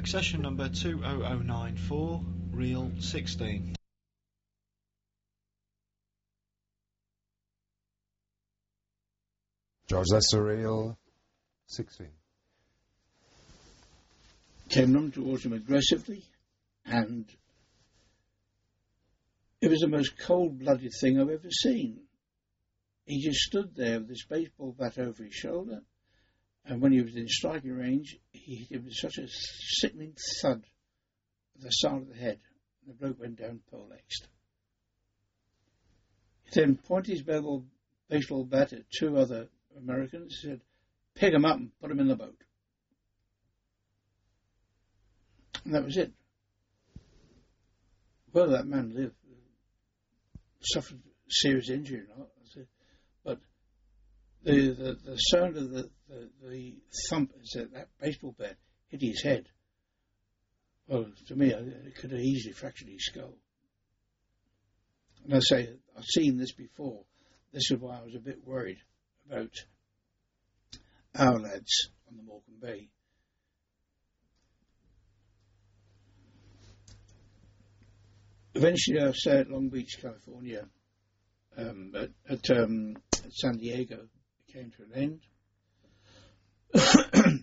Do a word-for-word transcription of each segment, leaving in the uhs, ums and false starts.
Accession number two zero zero nine four, reel sixteen. George, that's the reel sixteen. Came running towards him aggressively, and it was the most cold-blooded thing I've ever seen. He just stood there with his baseball bat over his shoulder, and when he was in striking range, he hit him with such a sickening thud at the side of the head, and the bloke went down poleaxed. He then pointed his baseball, baseball bat at two other Americans and said, "Pick him up and put him in the boat." And that was it. Whether that man lived, suffered serious injury or not, but the, the, the sound of the, the, the thump as that, that baseball bat hit his head, well, to me, it could have easily fractured his skull. And I say, I've seen this before. This is why I was a bit worried about our lads on the Morecambe Bay. Eventually, I stayed at Long Beach, California, um, at, at, um, at San Diego. It came to an end.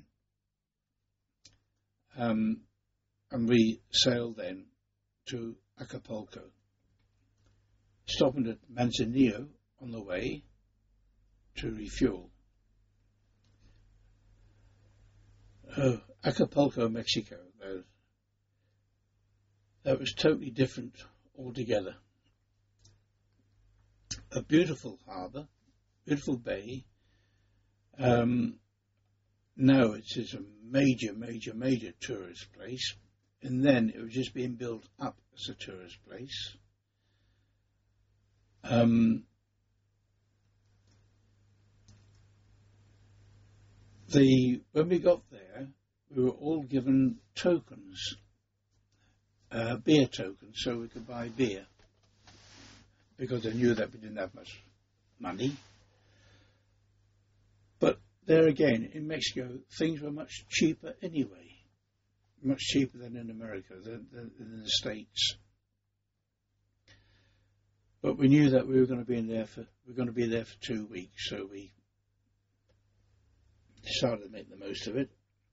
um, and we sailed then to Acapulco, stopping at Manzanillo on the way to refuel. Uh, Acapulco, Mexico, though, that was totally different altogether. A beautiful harbour, beautiful bay. Um, now it's just a major, major, major tourist place. And then it was just being built up as a tourist place. Um, the when we got there, we were all given tokens. Uh, beer tokens, so we could buy beer, because they knew that we didn't have much money. But there again, in Mexico, things were much cheaper anyway, much cheaper than in America, than, than in the States. But we knew that we were going to be in there for we were going to be there for two weeks, so we decided to make the most of it.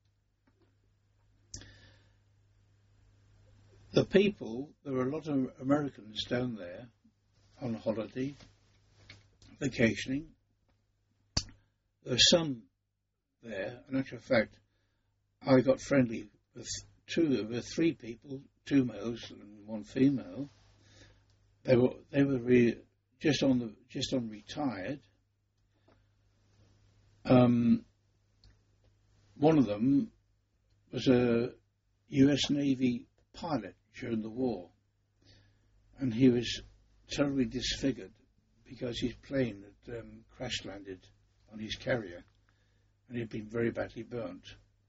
The people, there were a lot of Americans down there on holiday, vacationing. There were some there, in actual fact, I got friendly with two, with three people, two males and one female. They were they were re, just on the just on retired. Um, one of them was a U S Navy pilot during the war, and he was terribly disfigured because his plane had um, crash landed on his carrier, and he'd been very badly burnt.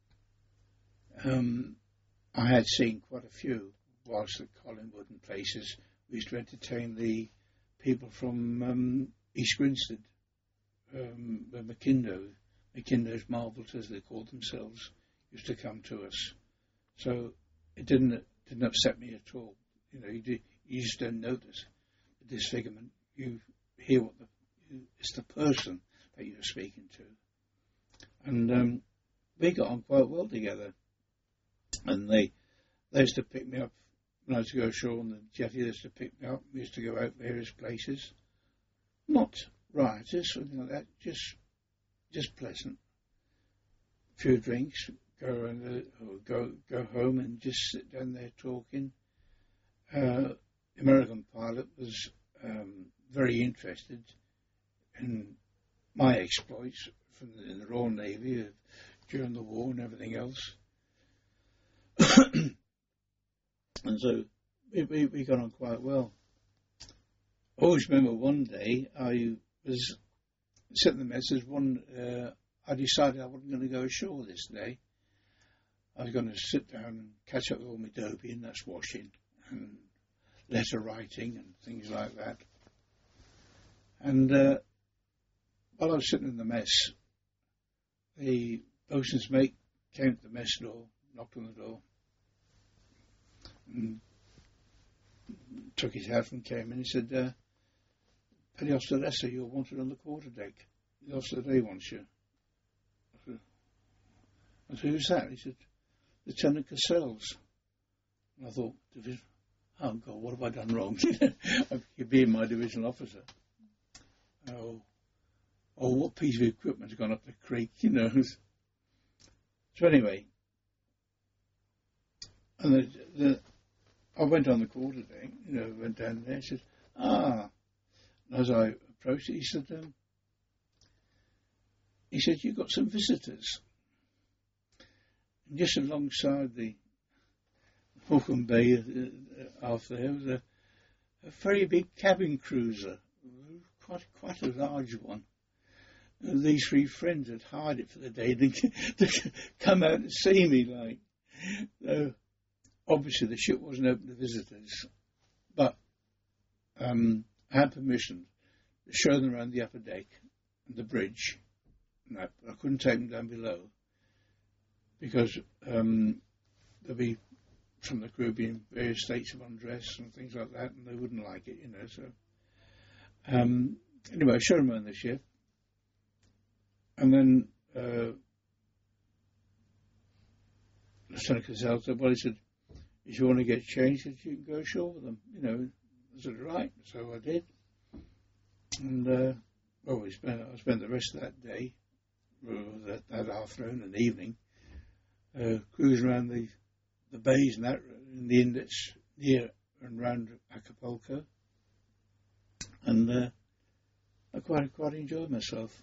Um, I had seen quite a few whilst at Collingwood and places. We used to entertain the people from um, East Grinstead, um, McKindo, McKindo's Marbles, as they called themselves, used to come to us. So it didn't didn't upset me at all. You know, you, do, you just don't notice the disfigurement. You hear what the you, it's the person that you're speaking to, and um, we got on quite well together. And they they used to pick me up when I used to go ashore on the jetty. They used to pick me up. We used to go out various places, not riotous or anything like that. Just just pleasant. A few drinks. Go around the, or go go home and just sit down there talking. Uh, the American pilot was um, very interested in my exploits from the, in the Royal Navy uh, during the war and everything else. And so we, we, we got on quite well. I always remember one day I was sitting in the mess. One, uh, I decided I wasn't going to go ashore this day. I was going to sit down and catch up with all my dopey, and that's washing and letter writing and things like that. And uh, while I was sitting in the mess, the boatswain's mate came to the mess door, knocked on the door. and took his hat and came in. He said, uh, Petty Officer Lesser, you're wanted on the quarterdeck. The officer they wants you. I said, I said, who's that? He said, Lieutenant Cassells. And I thought, oh God, what have I done wrong? You're being my divisional officer. Oh, oh, what piece of equipment's gone up the creek, you know? So anyway, and the, the, I went on the quarterdeck, you know, went down there. He said, ah. And as I approached it, he said, um, he said, you've got some visitors. And just alongside the Morecambe Bay uh, off there was a, a very big cabin cruiser, quite quite a large one. And these three friends had hired it for the day to, to come out and see me. Like, so obviously the ship wasn't open to visitors, but um, I had permission to show them around the upper deck and the bridge. No, I couldn't take them down below because um, there'd be from the crew being various states of undress and things like that, and they wouldn't like it, you know. So um, anyway, I showed them around the ship, and then uh, Lieutenant Cassell said, "Well," he said, "if you want to get changed, you can go ashore with them." You know, I said, "Right," so I did, and uh, well, we spent I spent the rest of that day. That, that afternoon and evening, uh, cruising around the the bays and that in the inlets near and round Acapulco, and uh, I quite quite enjoyed myself.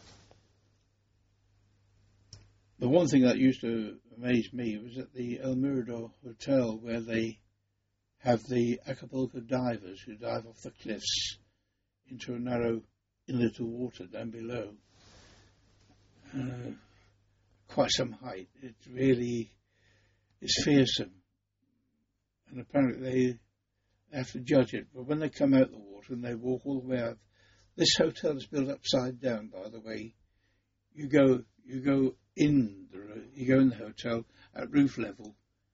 The one thing that used to amaze me was at the El Mirador Hotel, where they have the Acapulco divers who dive off the cliffs into a narrow inlet of water down below. Uh, quite some height. It really is fearsome, and apparently they have to judge it. But when they come out of the water and they walk all the way out, this hotel is built upside down. By the way, you go you go in the you go in the hotel at roof level,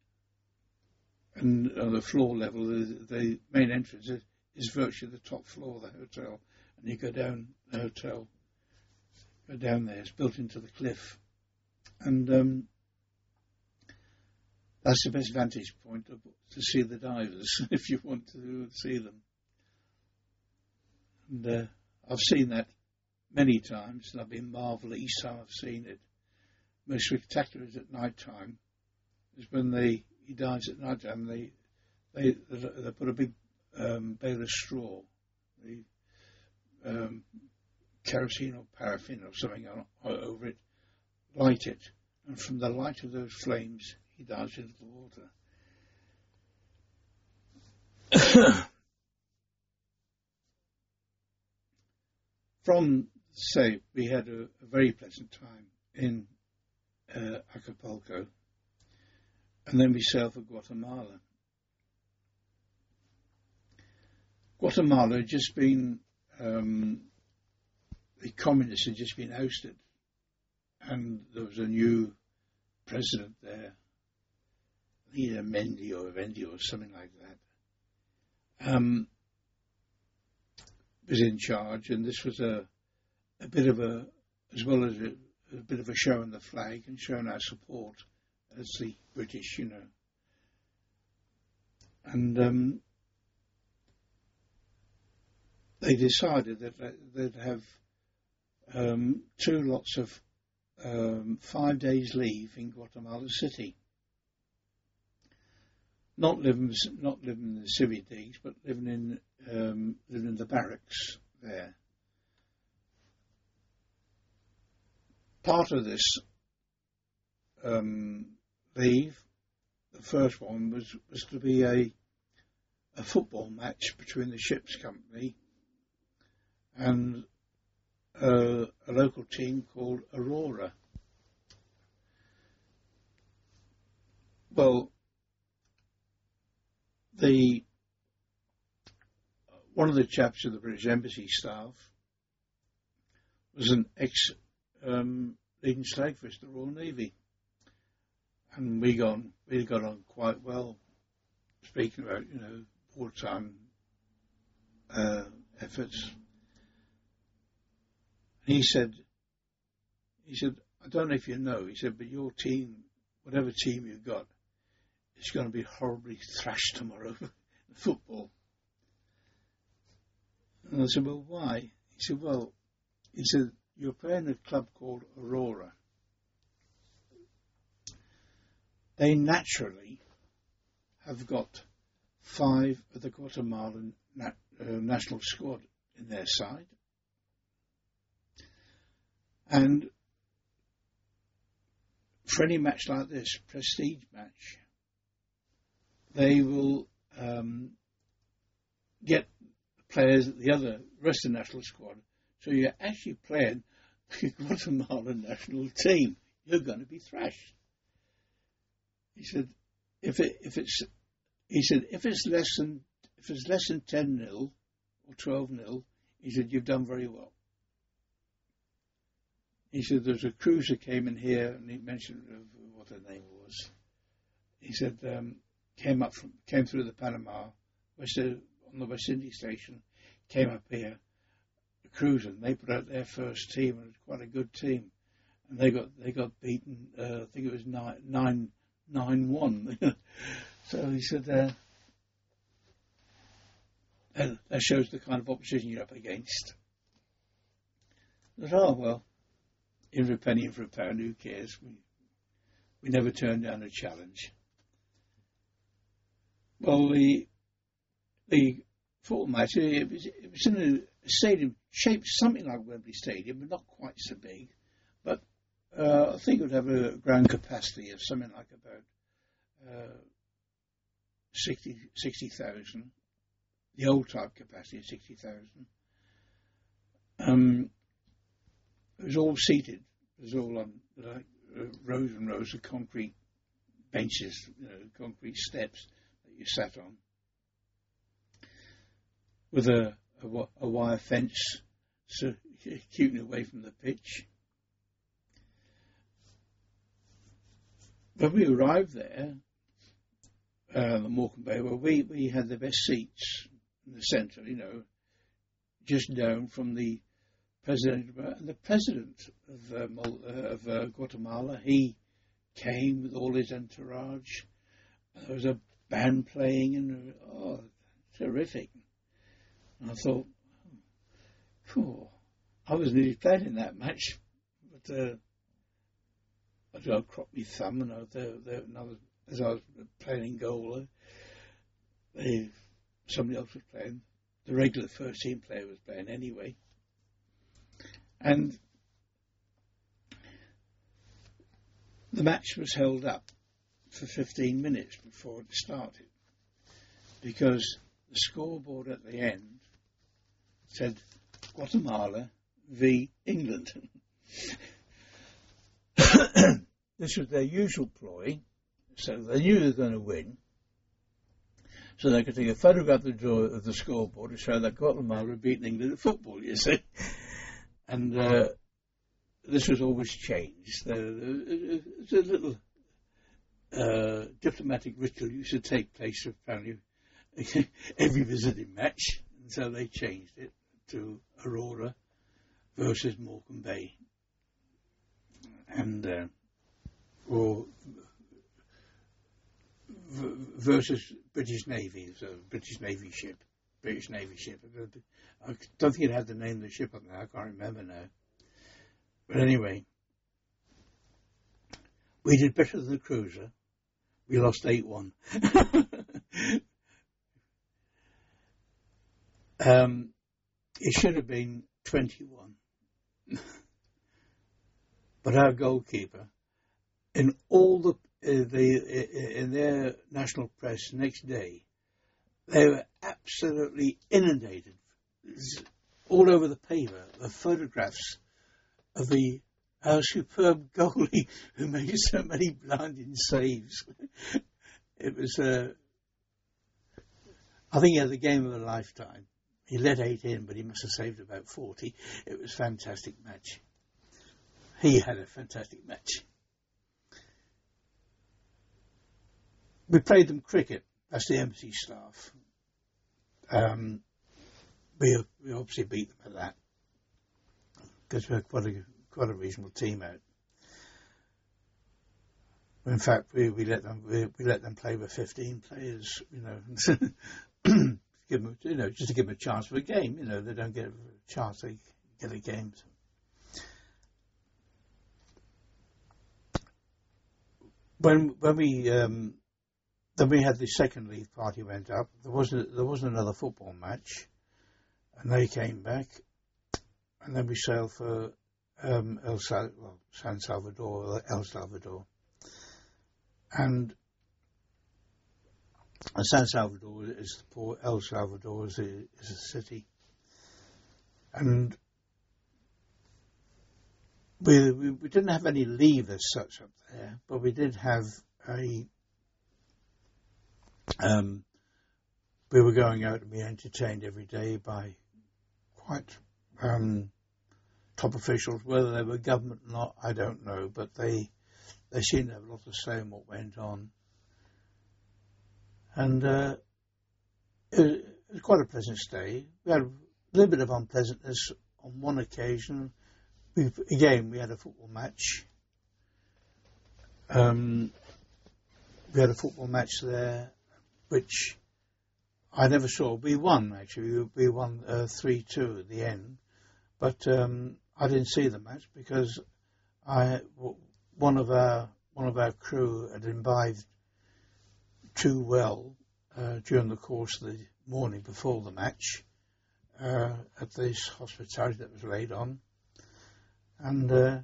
and on the floor level, the, the main entrance is, is virtually the top floor of the hotel, and you go down the hotel. Go down there. It's built into the cliff, and um, that's the best vantage point to, to see the divers if you want to see them. And uh, I've seen that many times, and I've been marvelled each time I've seen it. Most spectacular is at night time. Is when they he dives at night time. They they they put a big um, bale of straw. They, um, kerosene or paraffin or something on, over it, light it, and from the light of those flames, he dives into the water. From, say, we had a, a very pleasant time in uh, Acapulco, and then we sailed for Guatemala. Guatemala had just been um, the communists had just been ousted, and there was a new president there, either Mendy or Vendy or something like that, um, was in charge, and this was a a bit of a, as well as a, a bit of a show on the flag and showing our support as the British, you know. And um, they decided that they'd have Um, two lots of um, five days leave in Guatemala City. Not living, not living in the civvy digs, but living in um, living in the barracks there. Part of this um, leave, the first one was was to be a a football match between the ship's company and Uh, a local team called Aurora. Well, the one of the chaps of the British Embassy staff was an ex um, leading slagfish of the Royal Navy, and we got we got on quite well. speaking about, you know, wartime uh, efforts. And he said, he said, I don't know if you know, he said, but your team, whatever team you've got, is going to be horribly thrashed tomorrow in football. And I said, well, why? He said, well, he said, you're playing a club called Aurora. They naturally have got five of the Guatemalan na- uh, national squad in their side. And for any match like this, prestige match, they will um, get players at the other rest of the national squad. So you're actually playing the Guatemalan national team. You're going to be thrashed. He said, if it if it's he said if it's less than if it's less than ten nil or twelve nil, he said you've done very well. He said there's a cruiser came in here and he mentioned what her name was. He said um, came up from came through the Panama West on the West Indies station, came up here, a cruiser, and they put out their first team, and it was quite a good team, and they got they got beaten. Uh, I think it was nine nine nine one. So he said uh, that, that shows the kind of opposition you're up against. I thought, oh well, in for a penny, in for a pound, who cares? We we never turned down a challenge. Well, the the football match, it was, it was in a stadium shaped something like Wembley Stadium, but not quite so big. But uh, I think it would have a ground capacity of something like about uh, sixty thousand. The old type capacity of sixty thousand. Um, it was all seated. It was all on like, uh, rows and rows of concrete benches, you know, concrete steps that you sat on, with a, a, a wire fence, so keeping away from the pitch. When we arrived there, uh, the Morecambe Bay, well, we, we had the best seats in the centre, you know, just down from the president. And the president of, uh, Mol- uh, of uh, Guatemala, he came with all his entourage. There was a band playing, and oh, terrific. And I thought, oh, I was nearly playing in that match, but uh, I cropped my thumb, and I, there, there, and I was, as I was playing in goal, uh, they, somebody else was playing. The regular first team player was playing anyway. And the match was held up for fifteen minutes before it started, because the scoreboard at the end said Guatemala v England. This was their usual ploy, so they knew they were going to win, so they could take a photograph of the, draw of the scoreboard to show that Guatemala had beaten England at football, you see. And uh, this was always changed. There was a little uh, diplomatic ritual used to take place apparently every visiting match, and so they changed it to Aurora versus Morecambe Bay, and uh, or v- versus British Navy, so British Navy ship, British Navy ship. I don't think it had the name of the ship on there. I can't remember now. But anyway, we did better than the cruiser. We lost eight one. um, it should have been twenty-one. But our goalkeeper, in all the, uh, the in their national press next day, they were absolutely inundated, all over the paper, the photographs of the our superb goalie who made so many blinding saves. It was, uh, I think he had the game of a lifetime. He let eight in, but he must have saved about forty. It was a fantastic match. He had a fantastic match. We played them cricket, that's the embassy staff. Um, we we obviously beat them at that because we're quite a quite a reasonable team out. In fact, we, we let them we, we let them play with fifteen players, you know, give them, you know, just to give them a chance for a game. You know, they don't get a chance to get a game. When when we um, then we had the second leave party went up. There wasn't there wasn't another football match, and they came back, and then we sailed for um, El Sal- well, San Salvador, El Salvador. And San Salvador is the port, El Salvador is a, is a city. And we, we we didn't have any leave as such up there, but we did have a, um, we were going out and we entertained every day by quite um, top officials. Whether they were government or not, I don't know, but they They seemed to have a lot to say on what went on. And uh, it, was, it was quite a pleasant stay. We had a little bit of unpleasantness on one occasion. We, again, we had a football match. Um, we had a football match there, which I never saw. We won, actually. We, we won uh, three two at the end. But um, I didn't see the match because I... W- One of our one of our crew had imbibed too well uh, during the course of the morning before the match uh, at this hospitality that was laid on, and uh,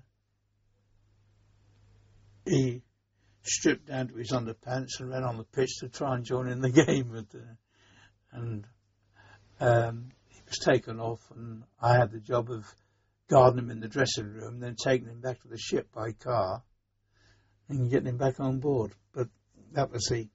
he stripped down to his underpants and ran on the pitch to try and join in the game, with the, and um, he was taken off, and I had the job of guarding him in the dressing room, then taking him back to the ship by car and getting him back on board. But that was the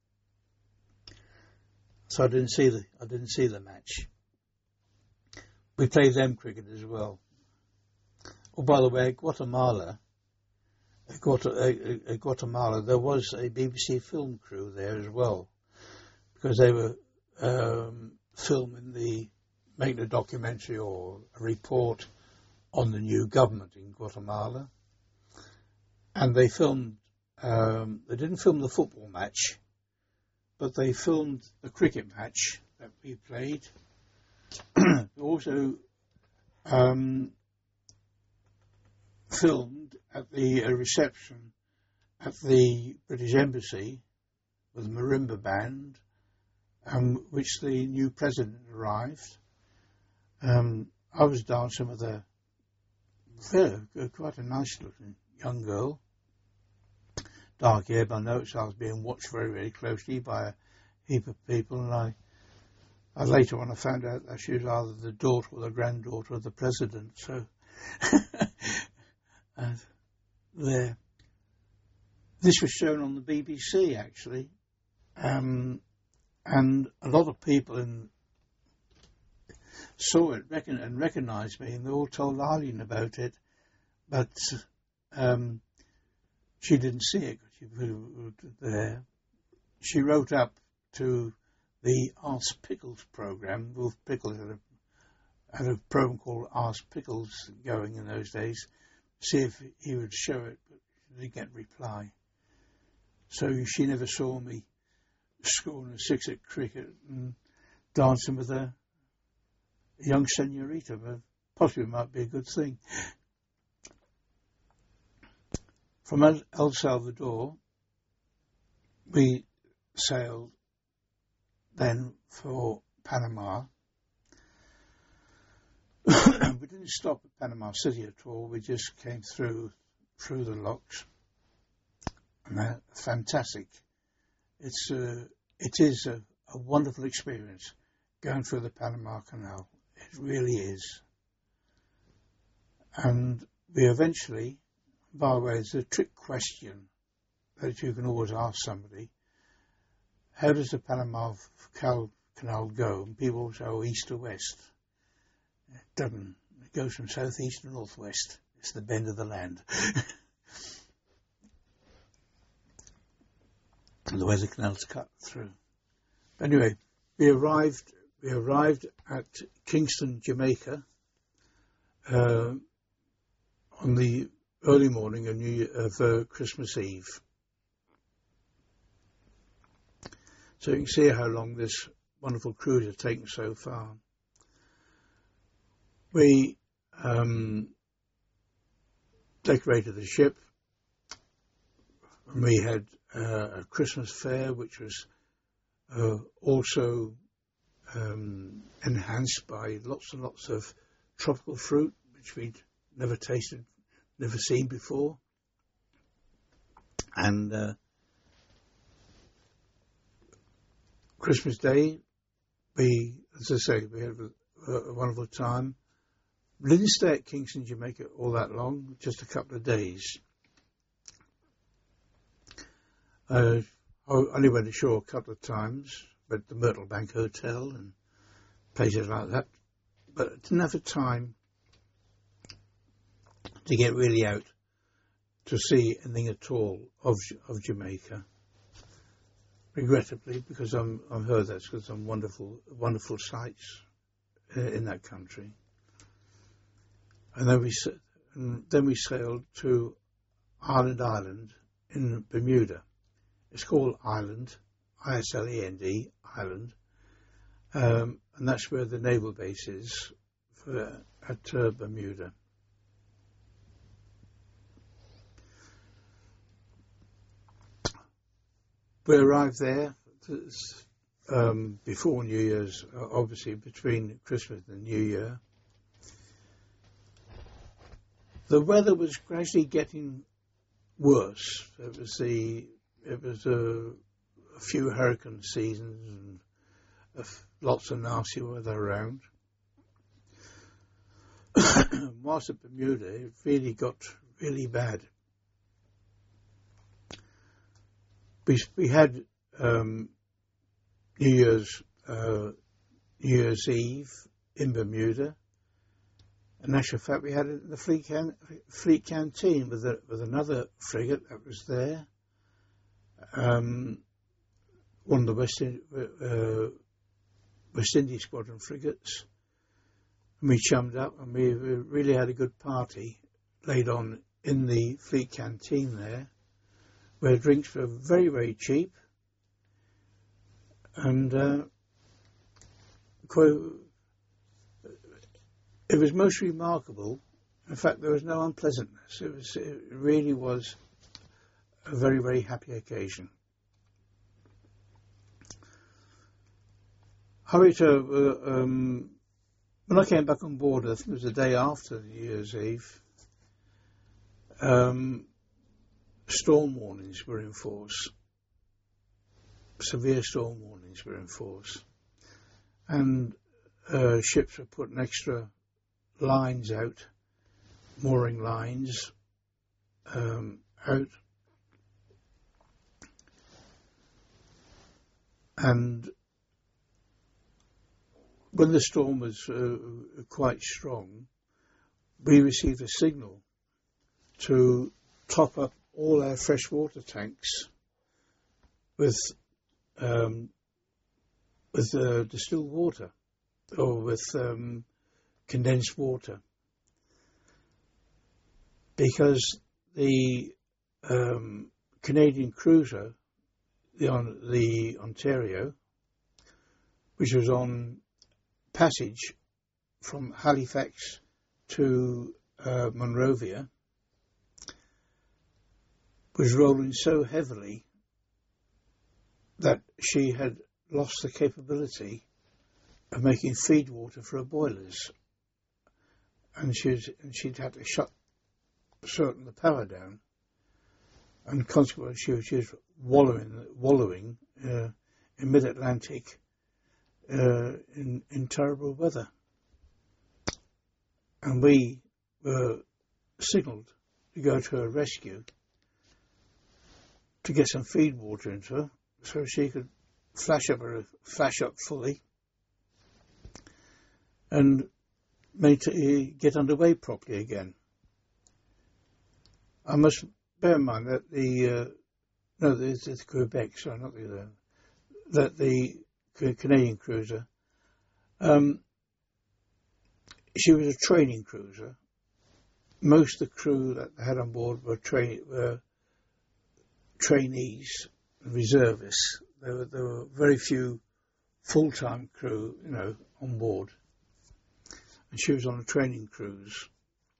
so I didn't see the I didn't see the match. We played them cricket as well. Oh, by the way, Guatemala, Guatemala, Guatemala, there was a B B C film crew there as well, because they were um, filming the making a documentary or a report on the new government in Guatemala, and they filmed. Um, they didn't film the football match, but they filmed the cricket match that we played. Also um, filmed at the uh, reception at the British Embassy with a marimba band, um, which the new president arrived. Um, I was dancing with a very, quite a nice looking young girl, dark hair, but I noticed I was being watched very, very closely by a heap of people, and I, I later on I found out that she was either the daughter or the granddaughter of the president, so and there. This was shown on the B B C actually, um, and a lot of people in saw it reckon, and recognised me, and they all told Eileen about it, but um, she didn't see it. She was there. She wrote up to the Ask Pickles programme. Wolf Pickles had a, had a programme called Ask Pickles going in those days, see if he would show it, but she didn't get a reply. So she never saw me scoring a six at cricket and dancing with a young senorita, but possibly might be a good thing. From El Salvador, we sailed then for Panama. We didn't stop at Panama City at all. We just came through through the locks. And uh, fantastic. It's uh, it is a, a wonderful experience going through the Panama Canal. It really is. And we eventually, by the way, it's a trick question that you can always ask somebody. How does the Panama Canal go? And people say, oh, east to west. It doesn't. It goes from southeast to northwest. It's the bend of the land. And the way the canal's cut through. Anyway, we arrived. We arrived at Kingston, Jamaica, uh, on the early morning of, New Year, of uh, Christmas Eve. So you can see how long this wonderful cruise has taken so far. We um, decorated the ship. We had uh, a Christmas fair, which was uh, also um, enhanced by lots and lots of tropical fruit, which we'd never tasted, never seen before. And uh, Christmas Day, we, as I say, we had a, a wonderful time. We didn't stay at Kingston, Jamaica all that long, just a couple of days. Uh, I only went ashore a couple of times, went to the Myrtle Bank Hotel and places like that, but I didn't have the time to get really out to see anything at all of of Jamaica. Regrettably, because I'm I've heard that's got some wonderful wonderful sights uh, in that country. And then we and then we sailed to Island Island in Bermuda. It's called Island, I S L E N D, Island, um, and that's where the naval base is for, at uh, Bermuda. We arrived there um, before New Year's, obviously between Christmas and New Year. The weather was gradually getting worse. It was the it was a, a few hurricane seasons and a f- lots of nasty weather around. Whilst at Bermuda, it really got really bad. We we had um, New Year's uh, New Year's Eve in Bermuda. In actual fact, we had it in the fleet, can- fleet canteen with a, with another frigate that was there. Um, one of the West, in, uh, West Indies Squadron frigates. And we chummed up and we, we really had a good party laid on in the fleet canteen there, where drinks were very, very cheap. And uh, quite, it was most remarkable. In fact, there was no unpleasantness. It was, it really was a very, very happy occasion. Hurry to, uh, um, when I came back on board, I think it was the day after New Year's Eve, um, storm warnings were in force. Severe storm warnings were in force. And uh, ships were putting extra lines out, mooring lines um, out. And when the storm was uh, quite strong, we received a signal to top up all our freshwater tanks with um, with uh, distilled water or with um, condensed water, because the um, Canadian cruiser, the, on, the Ontario, which was on passage from Halifax to uh, Monrovia, was rolling so heavily that she had lost the capability of making feed water for her boilers, and she'd, and she'd had to shut certain the power down, and consequently she was just wallowing, wallowing uh, in mid-Atlantic uh, in, in terrible weather. And we were signalled to go to her rescue to get some feed water into her so she could flash up her flash up fully and make it get underway properly again. I must bear in mind that the uh, no, it's, it's Quebec, sorry, not the other, that the Canadian cruiser. Um, she was a training cruiser. Most of the crew that they had on board were, tra- were trainees, reservists. There were, there were very few full-time crew, you know, on board. And she was on a training cruise.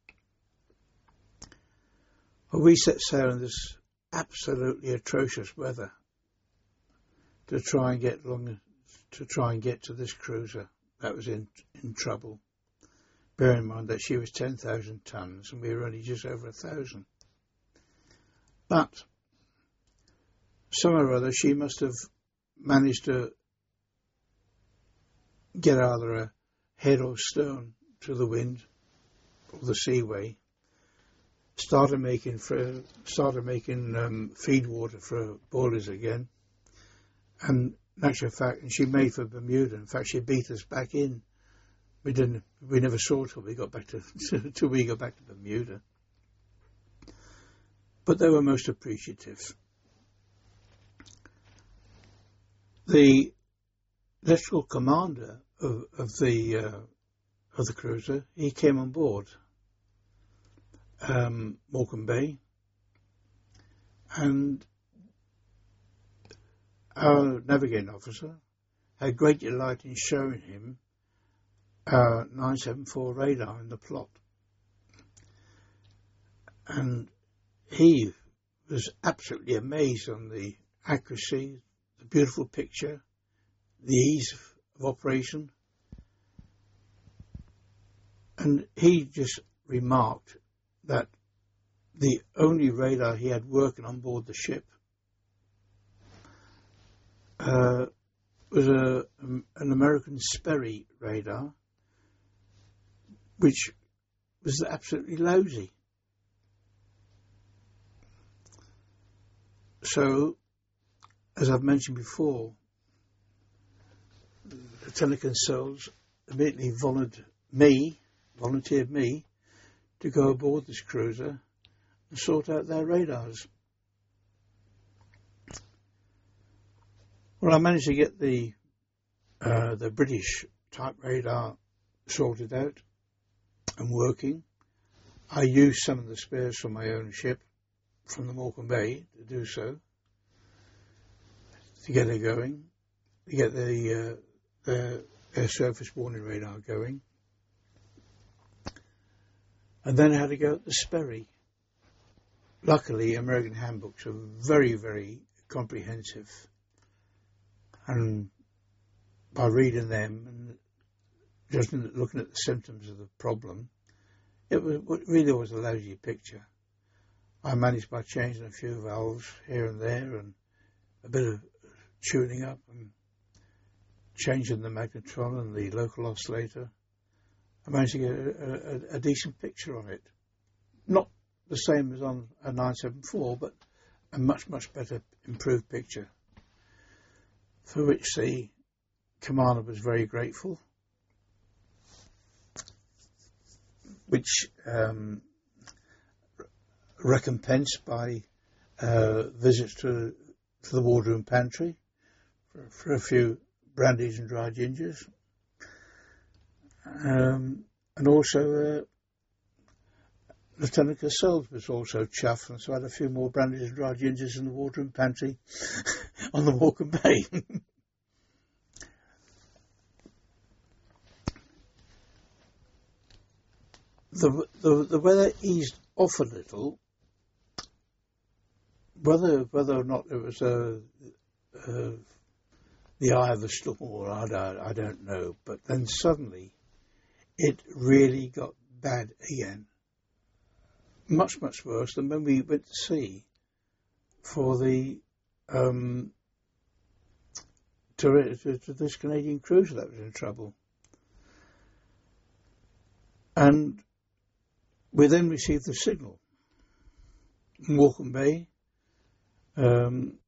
Well, we set sail in this absolutely atrocious weather to try and get long, to try and get to this cruiser that was in in trouble. Bear in mind that she was ten thousand tons and we were only just over a thousand. But somehow or other she must have managed to get either a head or stern to the wind or the seaway. Started making for, started making um, feed water for boilers again, and in actual fact, and she made for Bermuda. In fact, she beat us back in. We didn't. We never saw till we got back to till we got back to Bermuda. But they were most appreciative. The electrical commander of, of the uh, of the cruiser, he came on board. Um, Morecambe Bay, and our navigating officer had great delight in showing him our nine seven four radar in the plot, and he was absolutely amazed on the accuracy, the beautiful picture, the ease of operation, and he just remarked that the only radar he had working on board the ship uh, was a, um, an American Sperry radar, which was absolutely lousy. So, as I've mentioned before, Lieutenant Consols immediately volunteered me, volunteered me to go aboard this cruiser and sort out their radars. Well, I managed to get the uh, the British type radar sorted out and working. I used some of the spares from my own ship, from the Morecambe Bay, to do so, to get it going, to get the, uh, the air surface warning radar going. And then I had to go at the Sperry. Luckily, American handbooks are very, very comprehensive. And by reading them and just looking at the symptoms of the problem, it was it really was a lousy picture. I managed by changing a few valves here and there and a bit of tuning up and changing the magnetron and the local oscillator. I managed to get a, a, a decent picture on it. Not the same as on a nine seven four, but a much, much better improved picture, for which the commander was very grateful, which um, recompensed by uh, visits to, to the wardroom pantry for, for a few brandies and dry gingers. Um, and also, uh, Lieutenant Consols was also chuffed, and so I had a few more brandies and dry gingers in the wardroom pantry on the Morecambe Bay. the, the the weather eased off a little. Whether whether or not it was a, a the eye of the storm, or I don't, I don't know. But then suddenly, it really got bad again. Much, much worse than when we went to sea for the um, to, to, to this Canadian cruiser that was in trouble. And we then received the signal in Morecambe Bay. Um,